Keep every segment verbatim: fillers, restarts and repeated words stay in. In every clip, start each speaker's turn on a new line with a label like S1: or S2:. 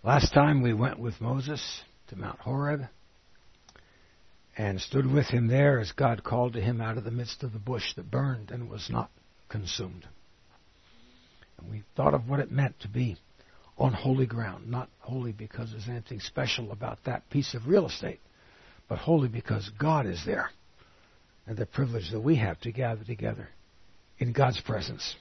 S1: Last time we went with Moses to Mount Horeb and stood with him there as God called to him out of the midst of the bush that burned and was not consumed. And we thought of what it meant to be on holy ground, not holy because there's anything special about that piece of real estate, but holy because God is there, and the privilege that we have to gather together in God's presence.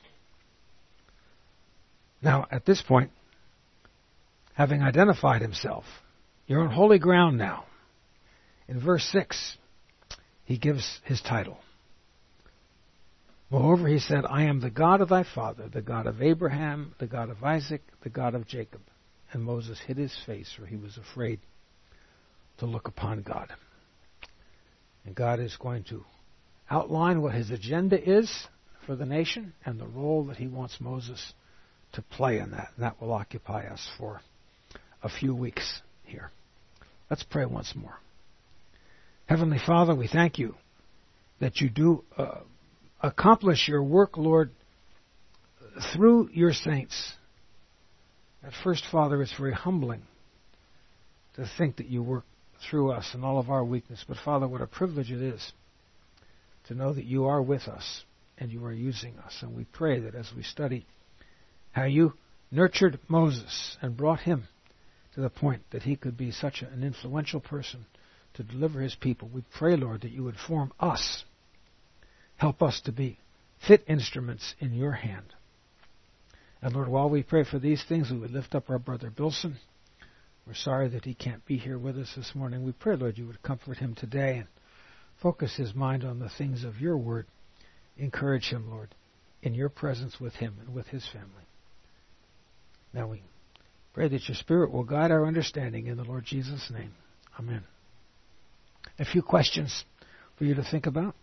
S1: Now, at this point, having identified himself, you're on holy ground now. In verse six, he gives his title. Moreover, he said, I am the God of thy father, the God of Abraham, the God of Isaac, the God of Jacob. And Moses hid his face, for he was afraid to look upon God. And God is going to outline what his agenda is for the nation and the role that he wants Moses to play in that. And that will occupy us for a few weeks here. Let's pray once more. Heavenly Father, we thank you that you do uh, accomplish your work, Lord, through your saints. At first, Father, it's very humbling to think that you work through us in all of our weakness. But Father, what a privilege it is to know that you are with us and you are using us. And we pray that as we study how you nurtured Moses and brought him to the point that he could be such an influential person to deliver his people, we pray, Lord, that you would form us. Help us to be fit instruments in your hand. And Lord, while we pray for these things, we would lift up our brother Bilson. We're sorry that he can't be here with us this morning. We pray, Lord, you would comfort him today and focus his mind on the things of your word. Encourage him, Lord, in your presence with him and with his family. Now we pray that your Spirit will guide our understanding in the Lord Jesus' name. Amen. A few questions for you to think about.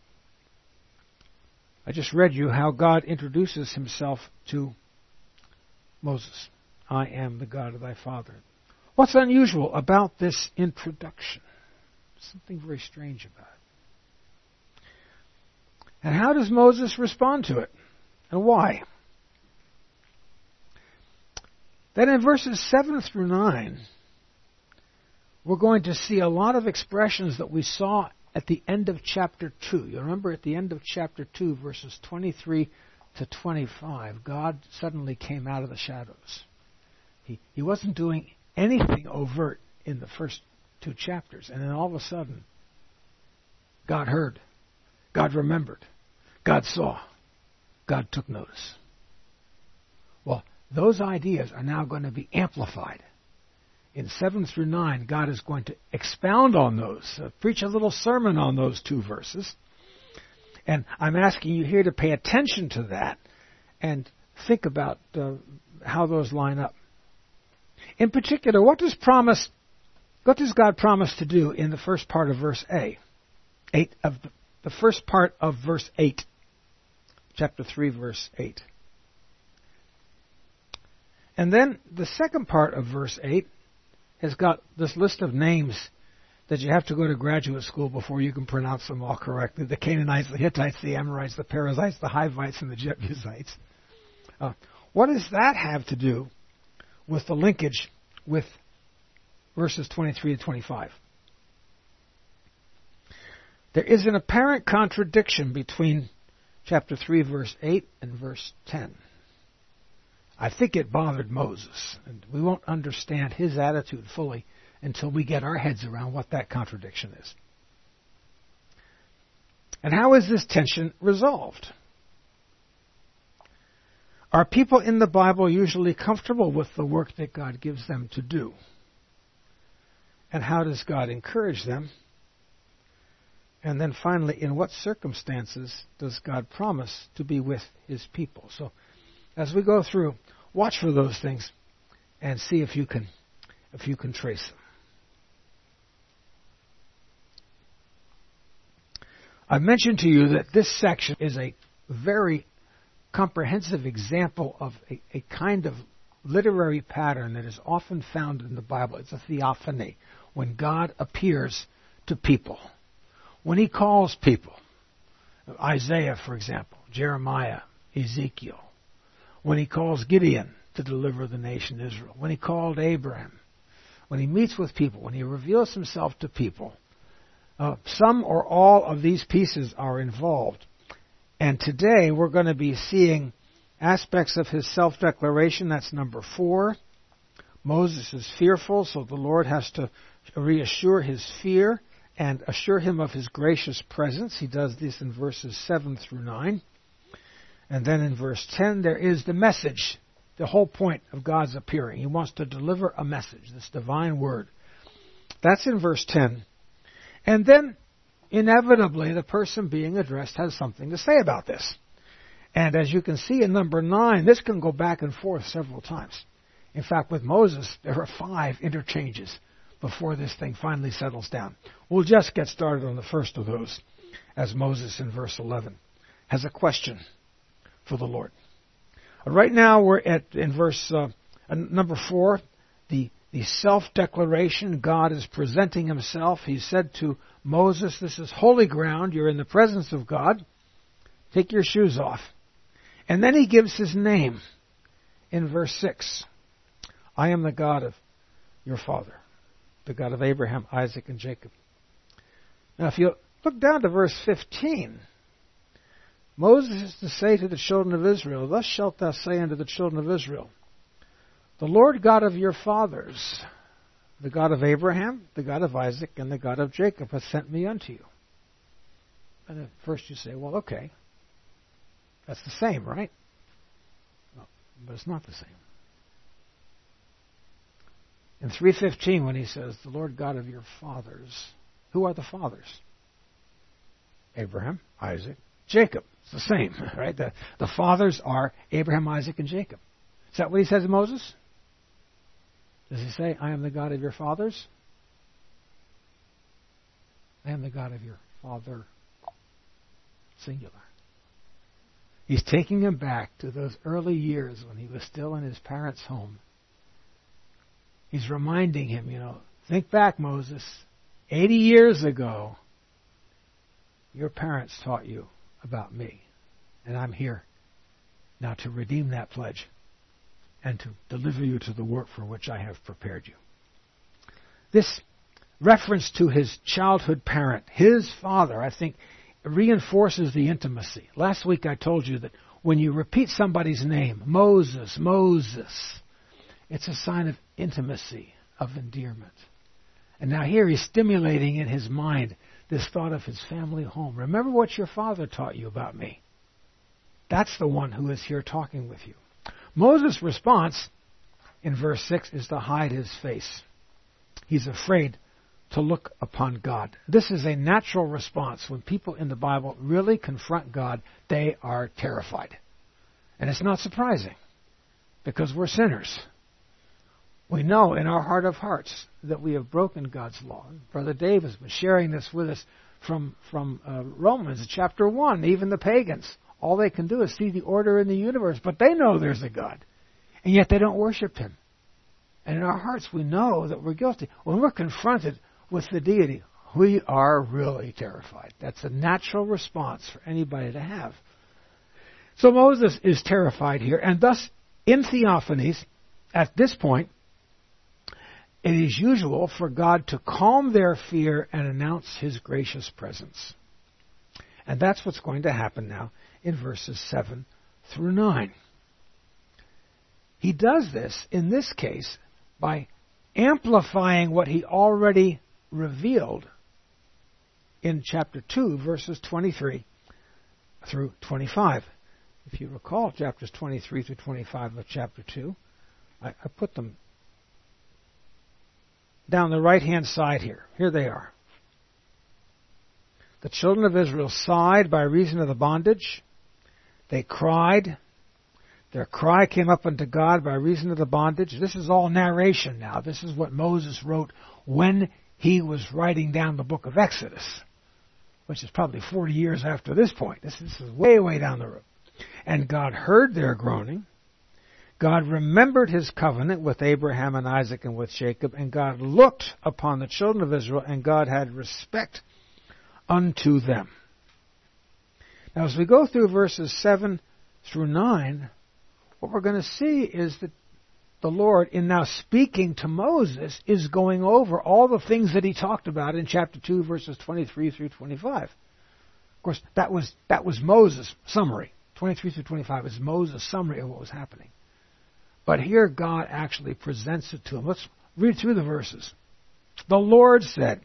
S1: I just read you how God introduces himself to Moses. I am the God of thy father. What's unusual about this introduction? Something very strange about it. And how does Moses respond to it? And why? Then in verses seven through nine, we're going to see a lot of expressions that we saw at the end of chapter two. You remember at the end of chapter two, verses twenty-three to twenty-five, God suddenly came out of the shadows. He, he wasn't doing anything overt in the first two chapters. And then all of a sudden, God heard. God remembered. God saw. God took notice. Well, those ideas are now going to be amplified. In seven through nine, God is going to expound on those, uh, preach a little sermon on those two verses. And I'm asking you here to pay attention to that and think about uh, how those line up. In particular, what does promise, what does God promise to do in the first part of verse A? Eight of the, the first part of verse eight, chapter three, verse eight. And then the second part of verse eight has got this list of names that you have to go to graduate school before you can pronounce them all correctly. The Canaanites, the Hittites, the Amorites, the Perizzites, the Hivites, and the Jebusites. Uh, what does that have to do with the linkage with verses twenty-three to twenty-five? There is an apparent contradiction between chapter three, verse eight, and verse ten. I think it bothered Moses, and we won't understand his attitude fully until we get our heads around what that contradiction is. And how is this tension resolved? Are people in the Bible usually comfortable with the work that God gives them to do? And how does God encourage them? And then finally, in what circumstances does God promise to be with his people? So, as we go through, watch for those things and see if you can if you can trace them. I mentioned to you that this section is a very comprehensive example of a, a kind of literary pattern that is often found in the Bible. It's a theophany, when God appears to people. When he calls people, Isaiah, for example, Jeremiah, Ezekiel. When he calls Gideon to deliver the nation Israel. When he called Abraham. when he meets with people, when he reveals himself to people, uh, some or all of these pieces are involved. And today we're going to be seeing aspects of his self-declaration. That's number four. Moses is fearful, so the Lord has to reassure his fear and assure him of his gracious presence. He does this in verses seven through nine. And then in verse ten, there is the message, the whole point of God's appearing. He wants to deliver a message, this divine word. That's in verse ten. And then, inevitably, the person being addressed has something to say about this. And as you can see in number nine, this can go back and forth several times. In fact, with Moses, there are five interchanges before this thing finally settles down. We'll just get started on the first of those, as Moses in verse eleven has a question for the Lord. Right now we're at in verse uh, number four, the, the self-declaration. God is presenting himself. He said to Moses, this is holy ground. You're in the presence of God. Take your shoes off. And then he gives his name in verse six. I am the God of your father, the God of Abraham, Isaac, and Jacob. Now if you look down to verse fifteen, Moses is to say to the children of Israel, thus shalt thou say unto the children of Israel, the Lord God of your fathers, the God of Abraham, the God of Isaac, and the God of Jacob hath sent me unto you. And at first you say, well, okay, that's the same, right? No, but it's not the same. In three fifteen, when he says, the Lord God of your fathers, who are the fathers? Abraham, Isaac, Jacob. It's the same, right? The, the fathers are Abraham, Isaac, and Jacob. Is that what he says to Moses? Does he say, I am the God of your fathers? I am the God of your father, singular. He's taking him back to those early years when he was still in his parents' home. He's reminding him, you know, think back, Moses. eighty years ago, your parents taught you about me. And I'm here now to redeem that pledge and to deliver you to the work for which I have prepared you. This reference to his childhood parent, his father, I think, reinforces the intimacy. Last week I told you that when you repeat somebody's name, Moses, Moses, it's a sign of intimacy, of endearment. And now here he's stimulating in his mind this thought of his family home. Remember what your father taught you about me. That's the one who is here talking with you. Moses' response in verse six is to hide his face. He's afraid to look upon God. This is a natural response. When people in the Bible really confront God, they are terrified. And it's not surprising, because we're sinners. We know in our heart of hearts that we have broken God's law. Brother Dave has been sharing this with us from, from uh, Romans chapter one. Even the pagans, all they can do is see the order in the universe, but they know there's a God. And yet they don't worship him. And in our hearts we know that we're guilty. When we're confronted with the deity, we are really terrified. That's a natural response for anybody to have. So Moses is terrified here, and thus in theophanies, at this point, it is usual for God to calm their fear and announce his gracious presence. And that's what's going to happen now in verses seven through nine. He does this, in this case, by amplifying what he already revealed in chapter two, verses twenty-three through twenty-five. If you recall, chapters twenty-three through twenty-five of chapter two, I, I put them down the right-hand side here. Here they are. The children of Israel sighed by reason of the bondage. They cried. Their cry came up unto God by reason of the bondage. This is all narration now. This is what Moses wrote when he was writing down the book of Exodus, which is probably forty years after this point. This, this is way, way down the road. And God heard their groaning. God remembered his covenant with Abraham and Isaac and with Jacob, and God looked upon the children of Israel, and God had respect unto them. Now, as we go through verses seven through nine, what we're going to see is that the Lord, in now speaking to Moses, is going over all the things that he talked about in chapter two, verses twenty-three through twenty-five. Of course, that was that was Moses' summary. twenty-three through twenty-five is Moses' summary of what was happening. But here God actually presents it to him. Let's read through the verses. The Lord said,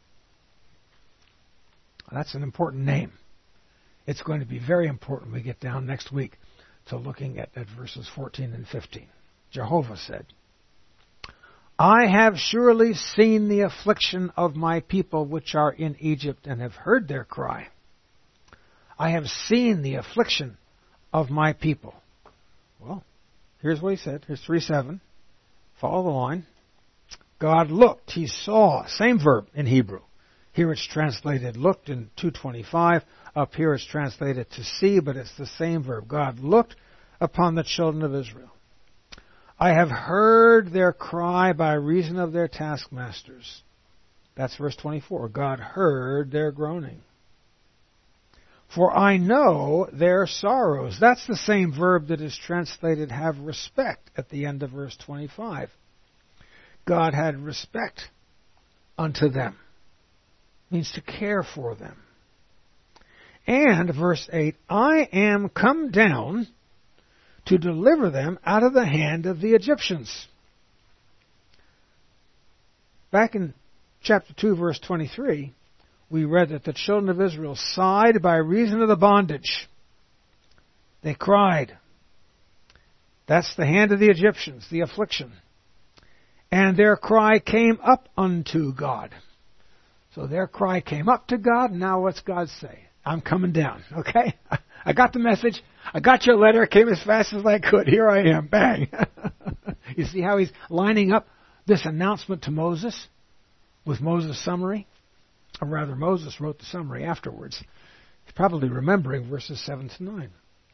S1: that's an important name. It's going to be very important when we get down next week to looking at, at verses fourteen and fifteen. Jehovah said, I have surely seen the affliction of my people which are in Egypt and have heard their cry. I have seen the affliction of my people. Well, here's what he said. Here's three seven. Follow the line. God looked, he saw. Same verb in Hebrew. Here it's translated looked in two twenty-five. Up here it's translated to see, but it's the same verb. God looked upon the children of Israel. I have heard their cry by reason of their taskmasters. That's verse twenty-four. God heard their groaning. For I know their sorrows. That's the same verb that is translated have respect at the end of verse twenty-five. God had respect unto them. Means to care for them. And verse eight, I am come down to deliver them out of the hand of the Egyptians. Back in chapter two, verse twenty-three, we read that the children of Israel sighed by reason of the bondage. They cried. That's the hand of the Egyptians, the affliction. And their cry came up unto God. So their cry came up to God, and now what's God say? I'm coming down, okay? I got the message. I got your letter. It came as fast as I could. Here I am. Bang. You see how he's lining up this announcement to Moses with Moses' summary? Or rather, Moses wrote the summary afterwards. He's probably remembering verses seven to nine.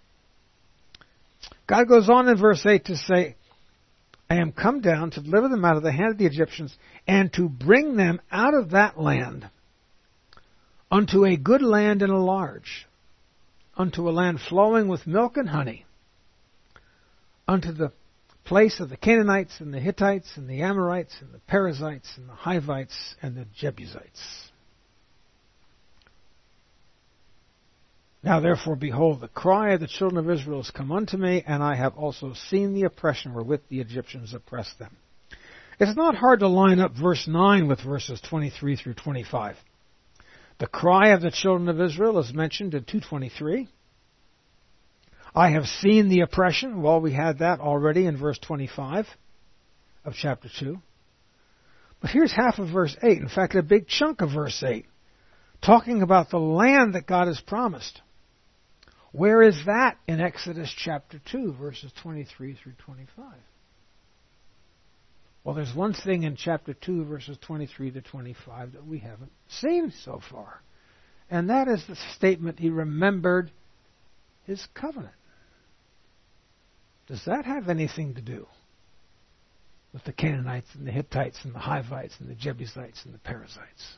S1: God goes on in verse eight to say, I am come down to deliver them out of the hand of the Egyptians and to bring them out of that land unto a good land and a large, unto a land flowing with milk and honey, unto the place of the Canaanites and the Hittites and the Amorites and the Perizzites and the Hivites and the Jebusites. Now therefore, behold, the cry of the children of Israel has come unto me, and I have also seen the oppression wherewith the Egyptians oppressed them. It's not hard to line up verse nine with verses twenty-three through twenty-five. The cry of the children of Israel is mentioned in two twenty-three. I have seen the oppression. Well, we had that already in verse twenty-five of chapter two. But here's half of verse eight. In fact, a big chunk of verse eight, talking about the land that God has promised. Where is that in Exodus chapter two, verses twenty-three through twenty-five? Well, there's one thing in chapter two, verses twenty-three to twenty-five that we haven't seen so far. And that is the statement, he remembered his covenant. Does that have anything to do with the Canaanites and the Hittites and the Hivites and the Jebusites and the Perizzites?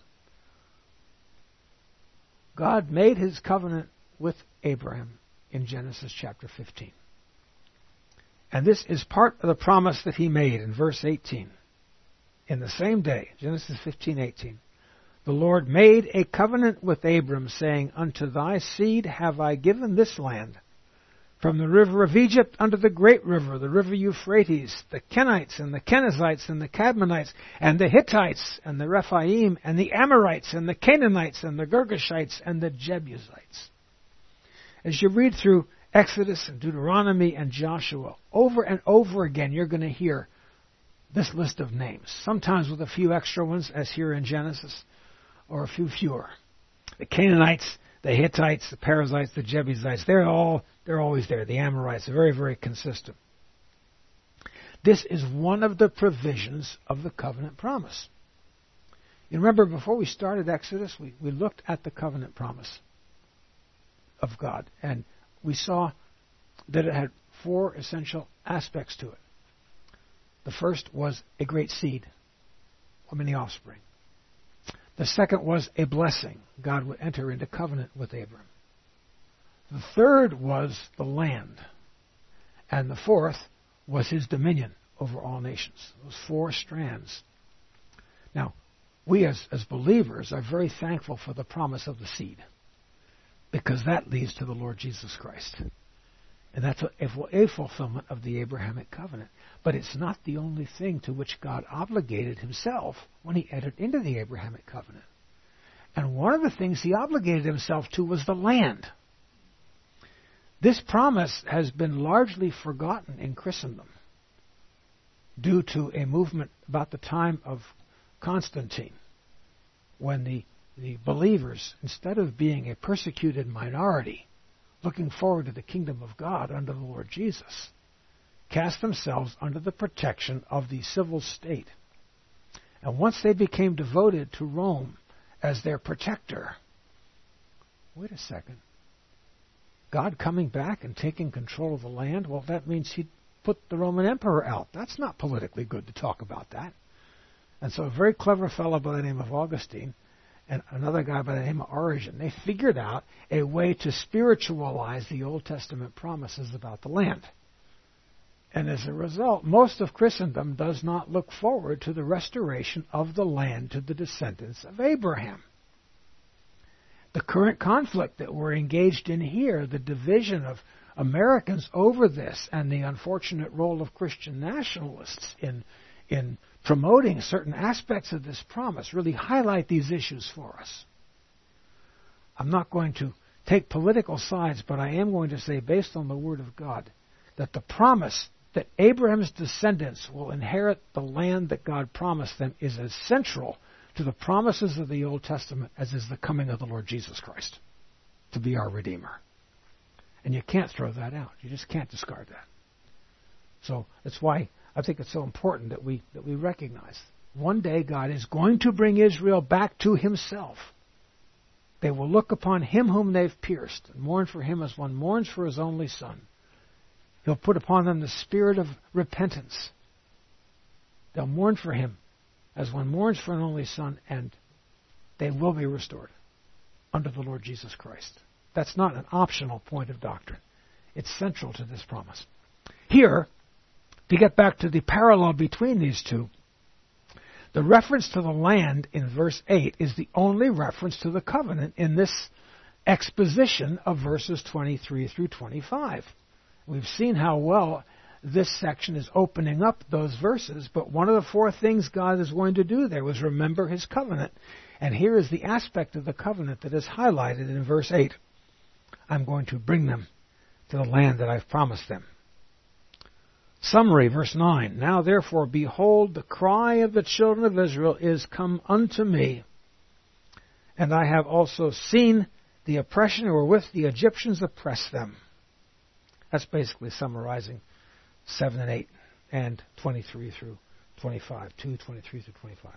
S1: God made his covenant with Abraham in Genesis chapter fifteen. And this is part of the promise that he made in verse eighteen. In the same day, Genesis fifteen eighteen, the Lord made a covenant with Abram, saying, Unto thy seed have I given this land, from the river of Egypt unto the great river, the river Euphrates, the Kenites and the Kenizzites and the Cadmonites and the Hittites and the Rephaim and the Amorites and the Canaanites and the Girgashites and the Jebusites. As you read through Exodus and Deuteronomy and Joshua, over and over again you're going to hear this list of names, sometimes with a few extra ones, as here in Genesis, or a few fewer. The Canaanites, the Hittites, the Perizzites, the Jebusites, they're all they're always there. The Amorites are very, very consistent. This is one of the provisions of the covenant promise. You remember before we started Exodus, we, we looked at the covenant promise of God, and we saw that it had four essential aspects to it. The first was a great seed, or many offspring. The second was a blessing. God would enter into covenant with Abram. The third was the land. And the fourth was his dominion over all nations. Those four strands. Now, we as, as believers are very thankful for the promise of the seed, because that leads to the Lord Jesus Christ. And that's a, a fulfillment of the Abrahamic covenant. But it's not the only thing to which God obligated himself when he entered into the Abrahamic covenant. And one of the things he obligated himself to was the land. This promise has been largely forgotten in Christendom due to a movement about the time of Constantine, when the, the believers, instead of being a persecuted minority, looking forward to the kingdom of God under the Lord Jesus, cast themselves under the protection of the civil state. And once they became devoted to Rome as their protector, wait a second, God coming back and taking control of the land, well, that means he'd put the Roman emperor out. That's not politically good to talk about that. And so a very clever fellow by the name of Augustine and another guy by the name of Origen, they figured out a way to spiritualize the Old Testament promises about the land. And as a result, most of Christendom does not look forward to the restoration of the land to the descendants of Abraham. The current conflict that we're engaged in here, the division of Americans over this, and the unfortunate role of Christian nationalists in, in promoting certain aspects of this promise, really highlight these issues for us. I'm not going to take political sides, but I am going to say, based on the Word of God, that the promise that Abraham's descendants will inherit the land that God promised them is as central to the promises of the Old Testament as is the coming of the Lord Jesus Christ to be our Redeemer. And you can't throw that out. You just can't discard that. So that's why I think it's so important that we that we recognize one day God is going to bring Israel back to himself. They will look upon him whom they've pierced and mourn for him as one mourns for his only son. He'll put upon them the spirit of repentance. They'll mourn for him as one mourns for an only son, and they will be restored under the Lord Jesus Christ. That's not an optional point of doctrine. It's central to this promise. Here, to get back to the parallel between these two, the reference to the land in verse eight is the only reference to the covenant in this exposition of verses twenty-three through twenty-five. We've seen how well this section is opening up those verses, but one of the four things God is going to do there was remember his covenant. And here is the aspect of the covenant that is highlighted in verse eight. I'm going to bring them to the land that I've promised them. Summary, verse nine. Now therefore, behold, the cry of the children of Israel is come unto me, and I have also seen the oppression wherewith the Egyptians oppress them. That's basically summarizing seven and eight and twenty-three through twenty-five. two, twenty-three through twenty-five.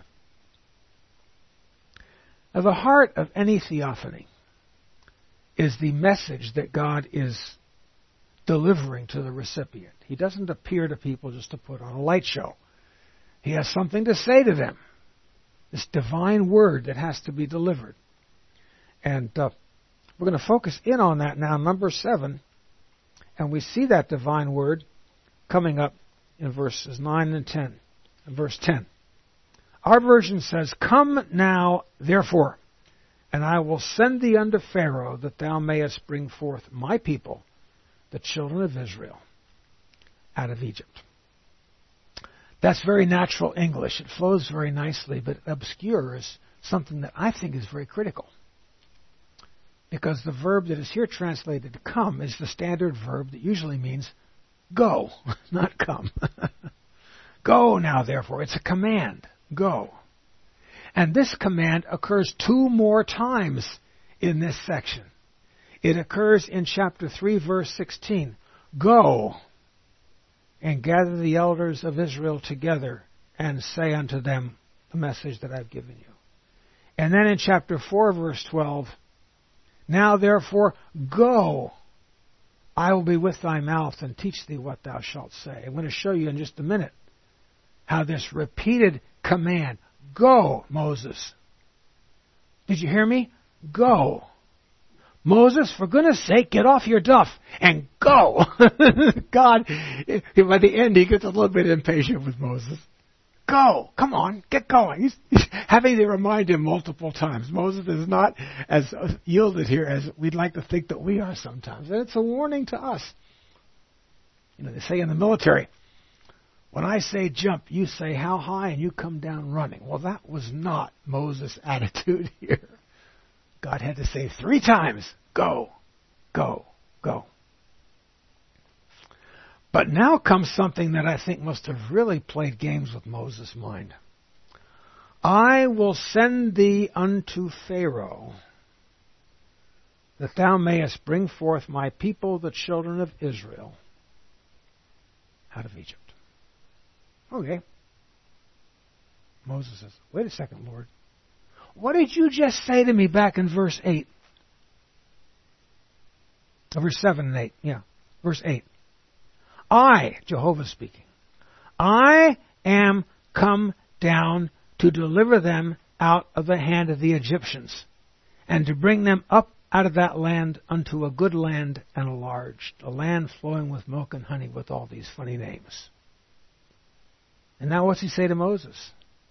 S1: Now the heart of any theophany is the message that God is delivering to the recipient. He doesn't appear to people just to put on a light show. He has something to say to them. This divine word that has to be delivered. And uh, we're going to focus in on that now, number seven. And we see that divine word coming up in verses nine and ten. In verse ten. Our version says, Come now, therefore, and I will send thee unto Pharaoh, that thou mayest bring forth my people, the children of Israel, out of Egypt. That's very natural English. It flows very nicely, but it obscures something that I think is very critical. Because the verb that is here translated come is the standard verb that usually means go, not come. Go now, therefore. It's a command. Go. And this command occurs two more times in this section. It occurs in chapter three, verse sixteen. Go and gather the elders of Israel together and say unto them the message that I've given you. And then in chapter four, verse twelve, Now therefore go, I will be with thy mouth and teach thee what thou shalt say. I'm going to show you in just a minute how this repeated command, go, Moses. Did you hear me? Go. Moses, for goodness sake, get off your duff and go. God, by the end, he gets a little bit impatient with Moses. Go. Come on. Get going. He's, he's having to remind him multiple times. Moses is not as yielded here as we'd like to think that we are sometimes. And it's a warning to us. You know, they say in the military, when I say jump, you say how high, and you come down running. Well, that was not Moses' attitude here. God had to say three times, go, go, go. But now comes something that I think must have really played games with Moses' mind. I will send thee unto Pharaoh, that thou mayest bring forth my people, the children of Israel, out of Egypt. Okay. Moses says, wait a second, Lord. What did you just say to me back in verse eight? Verse seven and eight, yeah. Verse eight. I, Jehovah speaking, I am come down to deliver them out of the hand of the Egyptians, and to bring them up out of that land unto a good land and a large, a land flowing with milk and honey, with all these funny names. And now what's he say to Moses?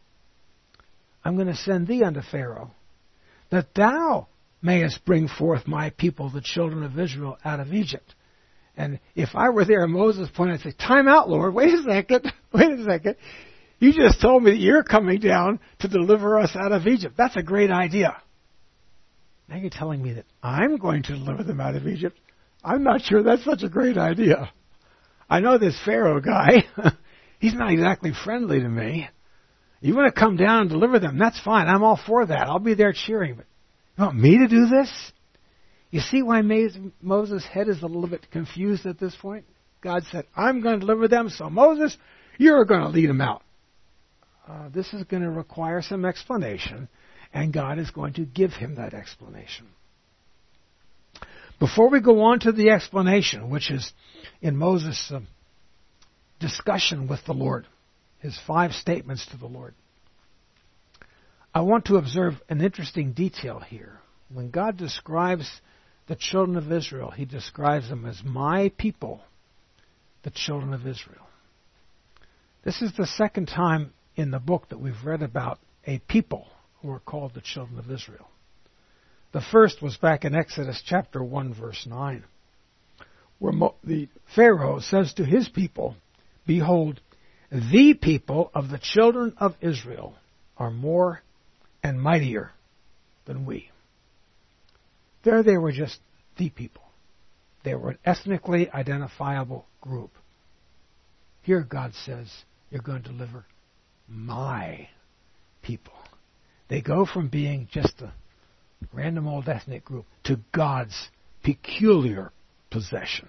S1: I'm going to send thee unto Pharaoh, that thou mayest bring forth my people, the children of Israel, out of Egypt. And if I were there, Moses pointed, I'd say, time out, Lord, wait a second, wait a second. You just told me that you're coming down to deliver us out of Egypt. That's a great idea. Now you're telling me that I'm going to deliver them out of Egypt. I'm not sure that's such a great idea. I know this Pharaoh guy. He's not exactly friendly to me. You want to come down and deliver them, that's fine. I'm all for that. I'll be there cheering. But you want me to do this? You see why Moses' head is a little bit confused at this point? God said, I'm going to deliver them, so Moses, you're going to lead them out. Uh, this is going to require some explanation, and God is going to give him that explanation. Before we go on to the explanation, which is in Moses' uh, discussion with the Lord, his five statements to the Lord, I want to observe an interesting detail here. When God describes the children of Israel, he describes them as my people, the children of Israel. This is the second time in the book that we've read about a people who are called the children of Israel. The first was back in Exodus chapter one, verse nine, where Mo- the Pharaoh says to his people, behold, the people of the children of Israel are more and mightier than we. There they were just the people. They were an ethnically identifiable group. Here God says, you're going to deliver my people. They go from being just a random old ethnic group to God's peculiar possession.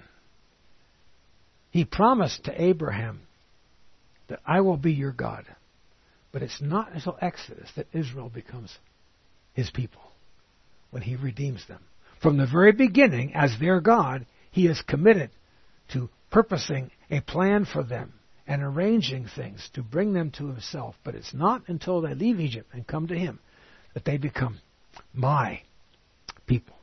S1: He promised to Abraham that I will be your God. But it's not until Exodus that Israel becomes his people, when he redeems them. From the very beginning, as their God, he is committed to purposing a plan for them and arranging things to bring them to himself. But it's not until they leave Egypt and come to him that they become my people.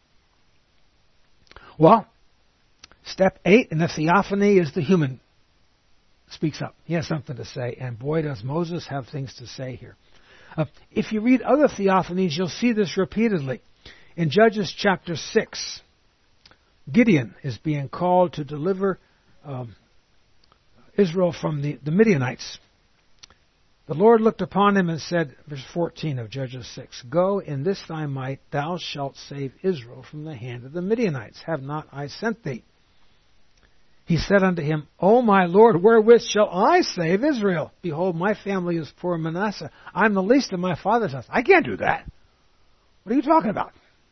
S1: Well, step eight in the theophany is the human speaks up. He has something to say, and boy, does Moses have things to say here. Uh, if you read other theophanies, you'll see this repeatedly. In Judges chapter six, Gideon is being called to deliver um, Israel from the, the Midianites. The Lord looked upon him and said, verse fourteen of Judges six, go in this thy might, thou shalt save Israel from the hand of the Midianites. Have not I sent thee? He said unto him, O my Lord, wherewith shall I save Israel? Behold, my family is poor Manasseh. I'm the least of my father's house. I can't do that. What are you talking about?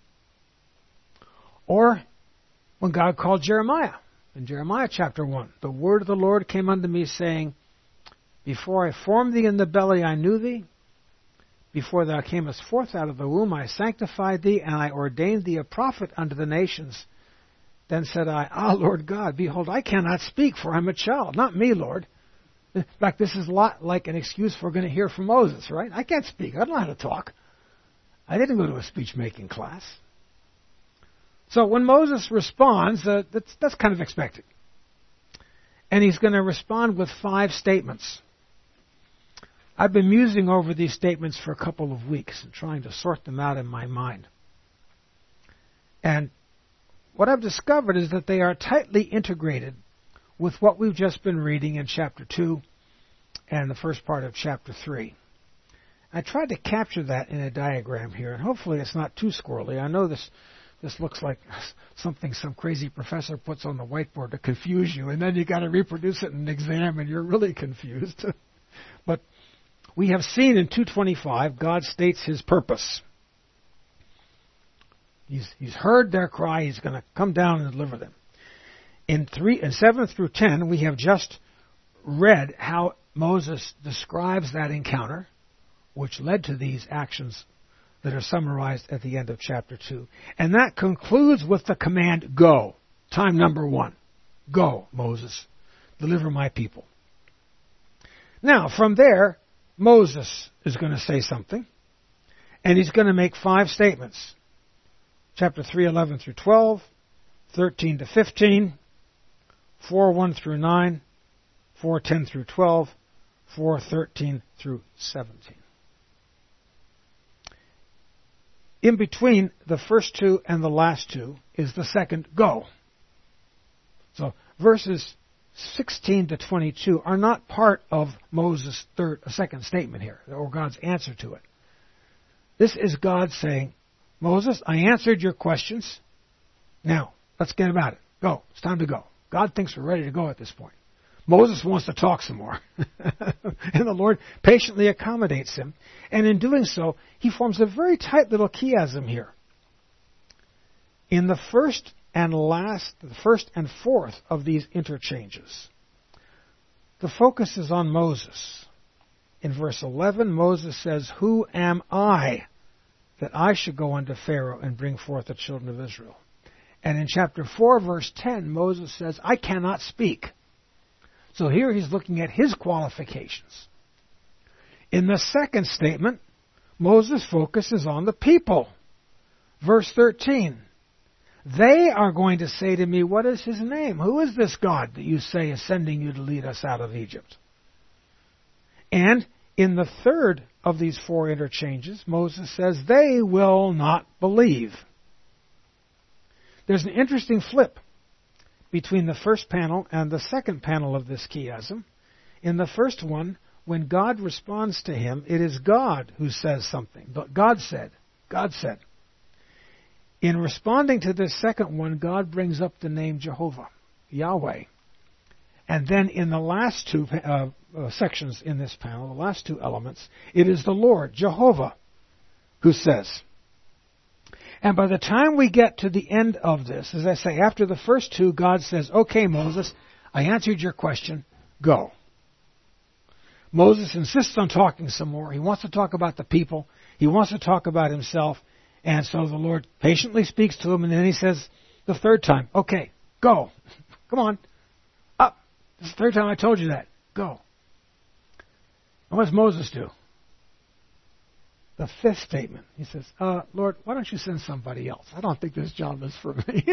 S1: Or when God called Jeremiah, in Jeremiah chapter one, the word of the Lord came unto me, saying, before I formed thee in the belly, I knew thee. Before thou camest forth out of the womb, I sanctified thee, and I ordained thee a prophet unto the nations. Then said I, Ah, Lord God, behold, I cannot speak, for I am a child. Not me, Lord. In fact, this is a lot like an excuse we're going to hear from Moses, right? I can't speak. I don't know how to talk. I didn't go to a speech-making class. So when Moses responds, uh, that's, that's kind of expected. And he's going to respond with five statements. I've been musing over these statements for a couple of weeks and trying to sort them out in my mind. And what I've discovered is that they are tightly integrated with what we've just been reading in chapter two and the first part of chapter three. I tried to capture that in a diagram here, and hopefully it's not too squirrely. I know this this looks like something some crazy professor puts on the whiteboard to confuse you, and then you got to reproduce it in an exam, and you're really confused. But we have seen in two twenty-five, God states His purpose. He's, he's heard their cry. He's going to come down and deliver them. In three and seven through ten, we have just read how Moses describes that encounter, which led to these actions that are summarized at the end of chapter two. And that concludes with the command, go. Time number one. Go, Moses. Deliver my people. Now, from there, Moses is going to say something, and he's going to make five statements. Chapter three, eleven through twelve, thirteen to fifteen, four, one through nine, four, ten through twelve, four, thirteen through seventeen. In between the first two and the last two is the second go. So verses sixteen to twenty-two are not part of Moses' third, second statement here, or God's answer to it. This is God saying, Moses, I answered your questions. Now, let's get about it. Go. It's time to go. God thinks we're ready to go at this point. Moses wants to talk some more. And the Lord patiently accommodates him. And in doing so, he forms a very tight little chiasm here. In the first and last, the first and fourth of these interchanges, the focus is on Moses. In verse eleven, Moses says, who am I that I should go unto Pharaoh and bring forth the children of Israel? And in chapter four, verse ten, Moses says, I cannot speak. So here he's looking at his qualifications. In the second statement, Moses focuses on the people. Verse thirteen, they are going to say to me, what is his name? Who is this God that you say is sending you to lead us out of Egypt? And in the third of these four interchanges, Moses says, they will not believe. There's an interesting flip between the first panel and the second panel of this chiasm. In the first one, when God responds to him, it is God who says something. But God said, God said. In responding to this second one, God brings up the name Jehovah, Yahweh. And then in the last two uh, uh, sections in this panel, the last two elements, it is the Lord, Jehovah, who says. And by the time we get to the end of this, as I say, after the first two, God says, okay, Moses, I answered your question, go. Moses insists on talking some more. He wants to talk about the people. He wants to talk about himself. And so the Lord patiently speaks to him, and then he says the third time, okay, go. Come on. Up. This is the third time I told you that. Go. And what does Moses do? The fifth statement, he says, uh, Lord, why don't you send somebody else? I don't think this job is for me.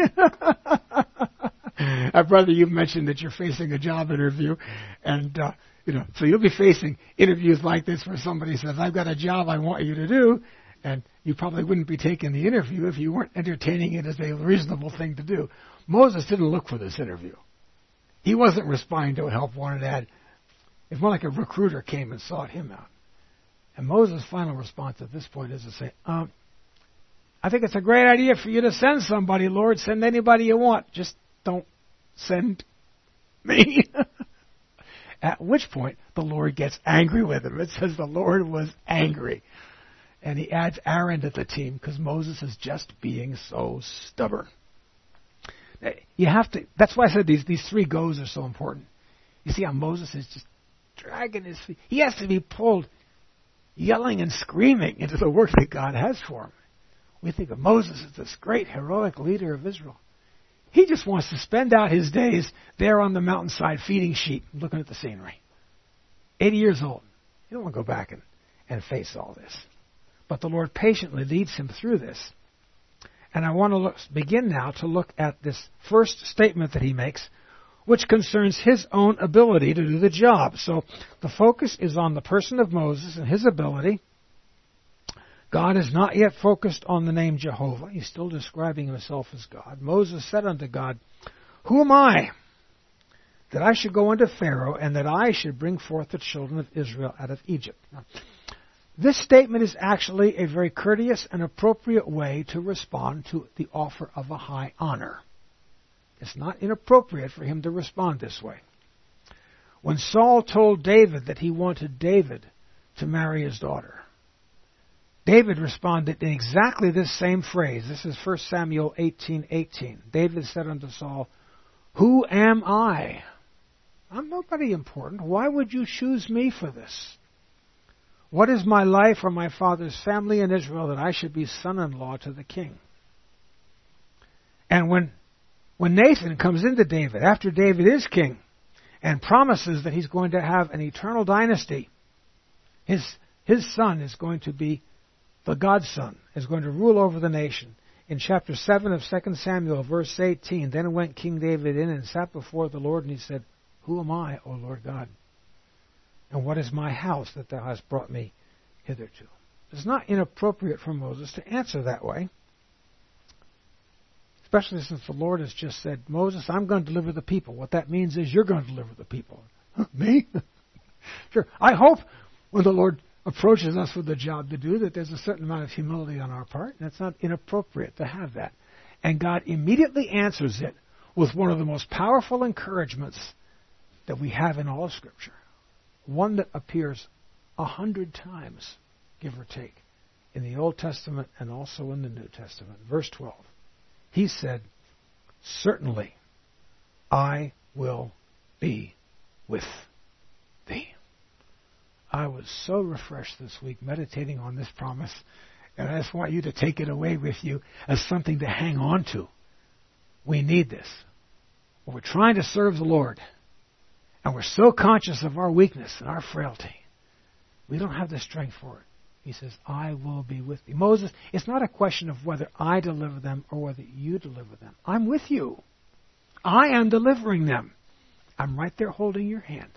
S1: uh, brother, you've mentioned that you're facing a job interview, and uh, you know, so you'll be facing interviews like this where somebody says, I've got a job I want you to do, and you probably wouldn't be taking the interview if you weren't entertaining it as a reasonable thing to do. Moses didn't look for this interview. He wasn't responding to a help wanted ad. It's more like a recruiter came and sought him out. And Moses' final response at this point is to say, um, I think it's a great idea for you to send somebody, Lord. Send anybody you want. Just don't send me. At which point, the Lord gets angry with him. It says the Lord was angry. And he adds Aaron to the team because Moses is just being so stubborn. You have to, that's why I said these, these three goes are so important. You see how Moses is just dragging his feet. He has to be pulled yelling and screaming into the work that God has for him. We think of Moses as this great heroic leader of Israel. He just wants to spend out his days there on the mountainside feeding sheep, looking at the scenery. eighty years old. He don't want to go back and, and face all this. But the Lord patiently leads him through this. And I want to look, begin now to look at this first statement that he makes, which concerns his own ability to do the job. So the focus is on the person of Moses and his ability. God is not yet focused on the name Jehovah. He's still describing himself as God. Moses said unto God, "Who am I, that I should go unto Pharaoh, and that I should bring forth the children of Israel out of Egypt?" Now, this statement is actually a very courteous and appropriate way to respond to the offer of a high honor. It's not inappropriate for him to respond this way. When Saul told David that he wanted David to marry his daughter, David responded in exactly this same phrase. This is First Samuel eighteen eighteen. David said unto Saul, "Who am I? I'm nobody important. Why would you choose me for this? What is my life or my father's family in Israel that I should be son-in-law to the king?" And when, when Nathan comes into David, after David is king, and promises that he's going to have an eternal dynasty, his, his son is going to be the God's son, is going to rule over the nation. In chapter seven of Second Samuel, verse eighteen, "Then went King David in and sat before the Lord, and he said, Who am I, O Lord God? And what is my house that thou hast brought me hitherto?" It's not inappropriate for Moses to answer that way, especially since the Lord has just said, "Moses, I'm going to deliver the people." What that means is you're going to deliver the people. Me? Sure. I hope when the Lord approaches us with a job to do that there's a certain amount of humility on our part, and it's not inappropriate to have that. And God immediately answers it with one of the most powerful encouragements that we have in all of Scripture. One that appears a hundred times, give or take, in the Old Testament and also in the New Testament. Verse twelve. He said, "Certainly I will be with thee." I was so refreshed this week meditating on this promise, and I just want you to take it away with you as something to hang on to. We need this. When we're trying to serve the Lord, and we're so conscious of our weakness and our frailty, we don't have the strength for it. He says, "I will be with thee." Moses, it's not a question of whether I deliver them or whether you deliver them. I'm with you. I am delivering them. I'm right there holding your hand.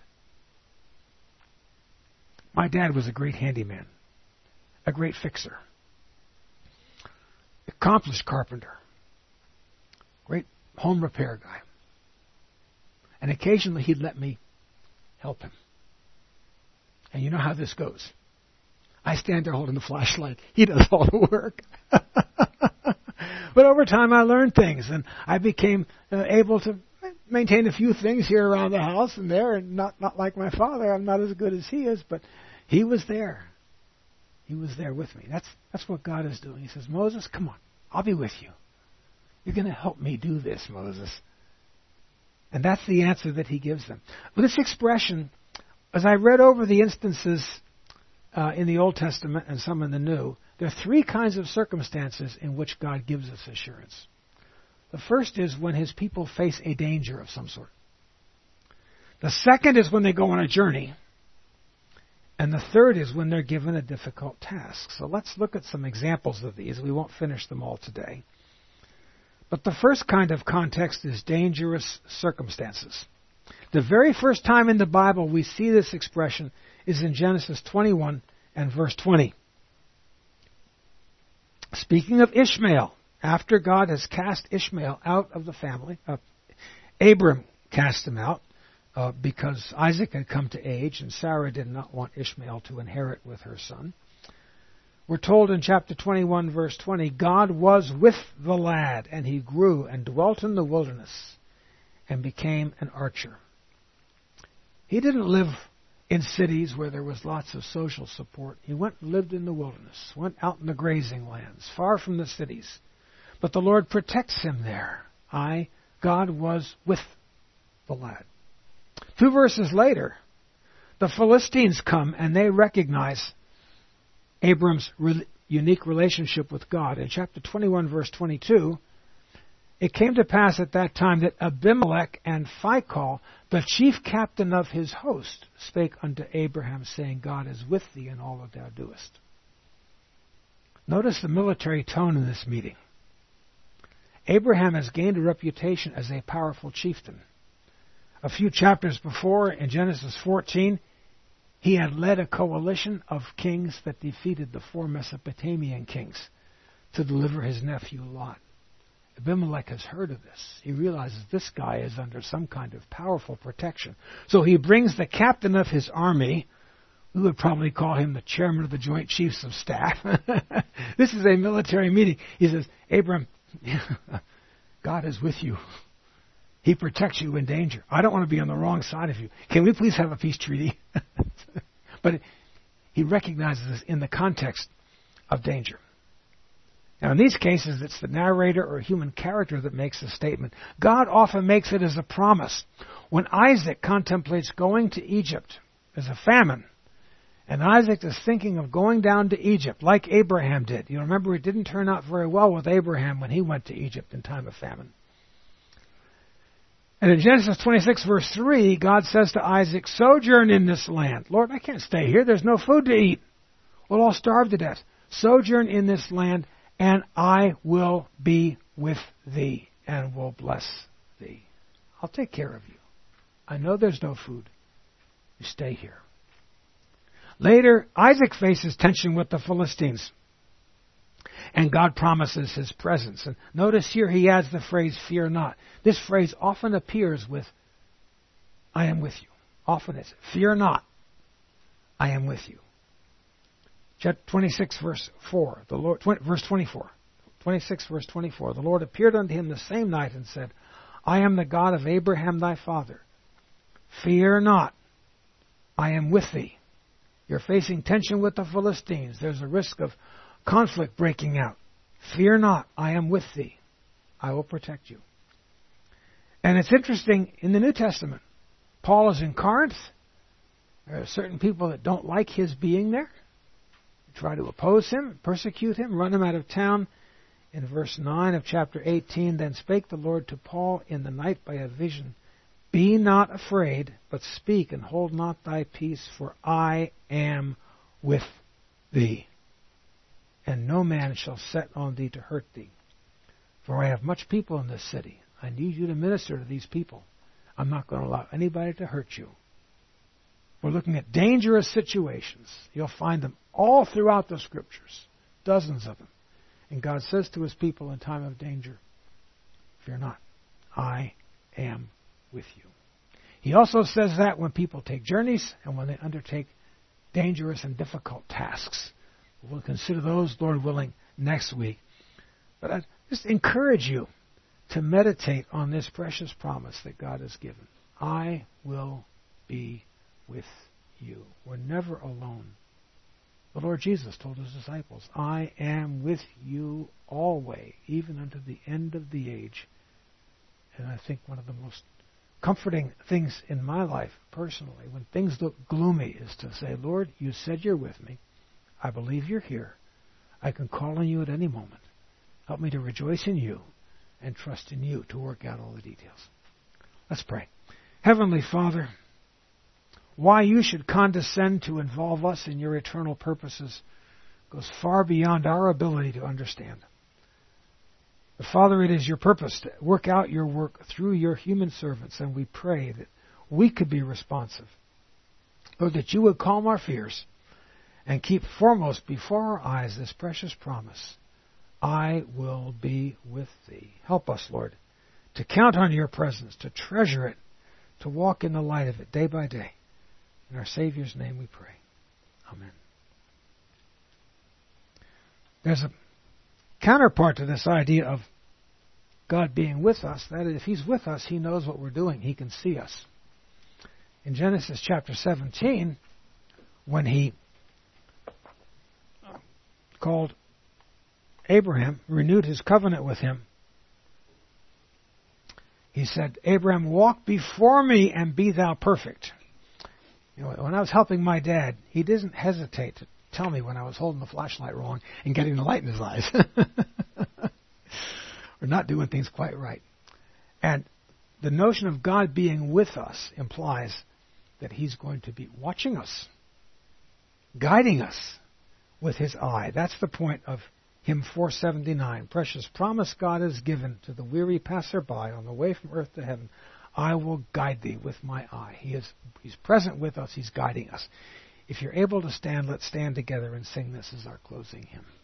S1: My dad was a great handyman, a great fixer, accomplished carpenter, great home repair guy. And occasionally he'd let me help him. And you know how this goes. I stand there holding the flashlight. He does all the work. But over time I learned things, and I became uh, able to maintain a few things here around the house and there, and not, not like my father. I'm not as good as he is, but he was there. He was there with me. That's, that's what God is doing. He says, "Moses, come on. I'll be with you. You're going to help me do this, Moses." And that's the answer that he gives them. But this expression, as I read over the instances uh, in the Old Testament and some in the New, there are three kinds of circumstances in which God gives us assurance. The first is when his people face a danger of some sort. The second is when they go on a journey. And the third is when they're given a difficult task. So let's look at some examples of these. We won't finish them all today. But the first kind of context is dangerous circumstances. The very first time in the Bible we see this expression is in Genesis twenty-one and verse twenty. Speaking of Ishmael, after God has cast Ishmael out of the family, uh, Abram cast him out uh, because Isaac had come to age and Sarah did not want Ishmael to inherit with her son. We're told in chapter twenty-one, verse twenty, God was with the lad, and he grew and dwelt in the wilderness and became an archer. He didn't live in cities where there was lots of social support. He went and lived in the wilderness, went out in the grazing lands, far from the cities. But the Lord protects him there. I, God was with the lad. Two verses later, the Philistines come and they recognize Abram's re- unique relationship with God. In chapter twenty-one, verse twenty-two, it came to pass at that time that Abimelech and Phicol, the chief captain of his host, spake unto Abraham, saying, God is with thee in all that thou doest. Notice the military tone in this meeting. Abraham has gained a reputation as a powerful chieftain. A few chapters before, in Genesis fourteen, he had led a coalition of kings that defeated the four Mesopotamian kings to deliver his nephew Lot. Abimelech has heard of this. He realizes this guy is under some kind of powerful protection. So he brings the captain of his army. We would probably call him the chairman of the Joint Chiefs of Staff. This is a military meeting. He says, Abram, God is with you. He protects you in danger. I don't want to be on the wrong side of you. Can we please have a peace treaty? But he recognizes this in the context of danger. Now, in these cases, it's the narrator or human character that makes the statement. God often makes it as a promise. When Isaac contemplates going to Egypt, there's a famine, and Isaac is thinking of going down to Egypt, like Abraham did. You remember, it didn't turn out very well with Abraham when he went to Egypt in time of famine. And in Genesis twenty-six, verse three, God says to Isaac, sojourn in this land. Lord, I can't stay here. There's no food to eat. We'll all starve to death. Sojourn in this land, and I will be with thee and will bless thee. I'll take care of you. I know there's no food. You stay here. Later, Isaac faces tension with the Philistines. And God promises his presence. And notice here he adds the phrase, fear not. This phrase often appears with, I am with you. Often it's, fear not, I am with you. twenty-six, verse four, the Lord, twenty, verse twenty-four. twenty-six, verse twenty-four. The Lord appeared unto him the same night and said, I am the God of Abraham thy father. Fear not, I am with thee. You're facing tension with the Philistines. There's a risk of conflict breaking out. Fear not, I am with thee. I will protect you. And it's interesting, in the New Testament, Paul is in Corinth. There are certain people that don't like his being there. Try to oppose him, persecute him, run him out of town. In verse nine of chapter eighteen, then spake the Lord to Paul in the night by a vision, be not afraid, but speak and hold not thy peace, for I am with thee. And no man shall set on thee to hurt thee. For I have much people in this city. I need you to minister to these people. I'm not going to allow anybody to hurt you. We're looking at dangerous situations. You'll find them all throughout the Scriptures, dozens of them. And God says to his people in time of danger, fear not, I am with you. He also says that when people take journeys and when they undertake dangerous and difficult tasks. We'll consider those, Lord willing, next week. But I just encourage you to meditate on this precious promise that God has given. I will be with you. We're never alone. The Lord Jesus told his disciples, I am with you always, even unto the end of the age. And I think one of the most comforting things in my life, personally, when things look gloomy, is to say, Lord, you said you're with me. I believe you're here. I can call on you at any moment. Help me to rejoice in you and trust in you to work out all the details. Let's pray. Heavenly Father, why you should condescend to involve us in your eternal purposes goes far beyond our ability to understand. But Father, it is your purpose to work out your work through your human servants, and we pray that we could be responsive. Lord, that you would calm our fears and keep foremost before our eyes this precious promise. I will be with thee. Help us, Lord, to count on your presence, to treasure it, to walk in the light of it day by day. In our Savior's name we pray. Amen. There's a counterpart to this idea of God being with us. That is, if he's with us, he knows what we're doing. He can see us. In Genesis chapter seventeen, when he called Abraham, renewed his covenant with him, he said, Abraham, walk before me and be thou perfect. You know, when I was helping my dad, he didn't hesitate to tell me when I was holding the flashlight wrong and getting the light in his eyes. Or not doing things quite right. And the notion of God being with us implies that he's going to be watching us, guiding us with his eye. That's the point of Hymn four seventy-nine, precious promise God has given to the weary passerby on the way from earth to heaven. I will guide thee with my eye. He is He's present with us. He's guiding us. If you're able to stand, let's stand together and sing this as our closing hymn.